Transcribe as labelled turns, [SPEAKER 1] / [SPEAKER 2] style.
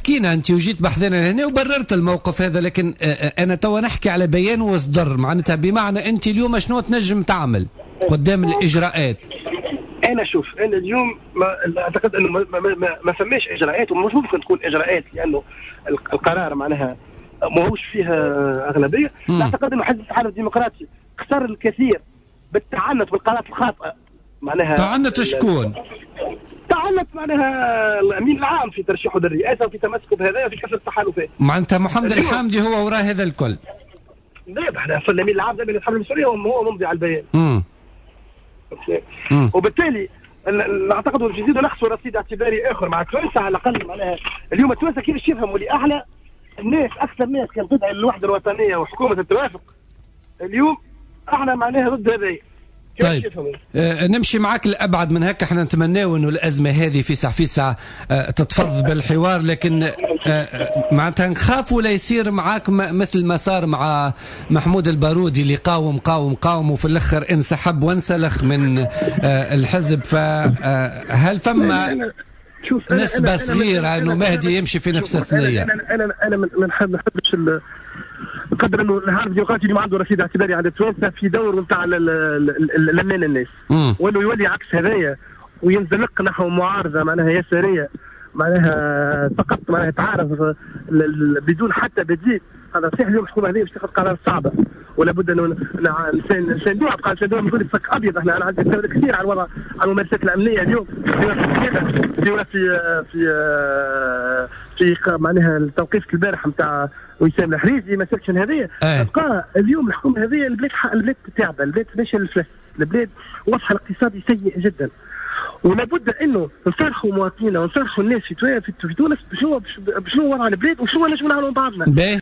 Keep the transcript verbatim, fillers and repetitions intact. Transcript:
[SPEAKER 1] حكينا انت وجيت بحثنا هنا وبررت الموقف هذا، لكن انا توا نحكي على بيان واصدر، معناتها بمعنى انت اليوم شنو تنجم تعمل قدام الاجراءات؟
[SPEAKER 2] انا شوف انا اليوم ما اعتقد انه ما, ما, ما, ما فماش اجراءات، ومش ممكن تكون اجراءات لانه القرار معناها ماهوش فيها اغلبيه. اعتقد انه حزب التحالف الديمقراطي خسر الكثير بالتعنت بالقرارات الخاطئه. معناها
[SPEAKER 1] تعنت شكون؟
[SPEAKER 2] تعنت معناها الامين العام في ترشيحه للرئاسه وفي تمسكه بهذا وفي كسر التحالفات.
[SPEAKER 1] معناتها محمد الحامدي هو وراء هذا الكل.
[SPEAKER 2] لا احنا في الامين العام دائما يتحمل المسؤوليه وهو ممضي على البيان.
[SPEAKER 1] امم
[SPEAKER 2] وبالتالي نعتقد يزيدوا نقصوا رصيد اعتباري اخر مع التوانسه على الاقل. معناها اليوم التوانسه كيفاش يفهموا اللي احلى الناس اكثر ناس كانت تدعي للوحده الوطنيه وحكومه التوافق، اليوم احنا معناها ضد هذا.
[SPEAKER 1] طيب آه نمشي معك لأبعد من هكا. احنا نتمناو انه الازمه هذه في ساعه في ساعه آه تتفض بالحوار، لكن آه معناتها نخافوا لا يصير معاك مثل ما صار مع محمود البارودي اللي قاوم قاوم قاوم وفي الاخر انسحب وانسلخ من آه الحزب. فهل فما نسبه صغيره انه مهدي يمشي في نفس الثنيه؟
[SPEAKER 2] انا انا انا ما نحبش نقدر انه الحزب الديمقراطي اللي ما عنده رصيد اعتباري عند التوانسه في دور نتاع لمان الناس، وانه يولي عكس هذايا وينزلق نحو معارضه معناها يساريه معناها فقط معناها تعارض بدون حتى بديل. هذا صحيح اليوم الحكومه هذه باش تاخذ قرار صعبه، ولا بد انه نساندوها. بقى نساندوها نقول فك ابيض. احنا انا عندي كثير على الوضع على الممارسات الامنيه اليوم في في في في معناها التوقيف البارح نتاع وسام الحريزي ما سكتش هذه. تبقى اليوم الحكومه هذه البلاد البلاد تعبه، البلاد ماشيه للفلس، البلاد وضعها الاقتصادي سيء جدا، ولابد انه نصرحوا مواطنينا ونصرحوا الناس في في تونس بشنو بشنو وضع البلاد وشنو نجموا نعملوا بعضنا.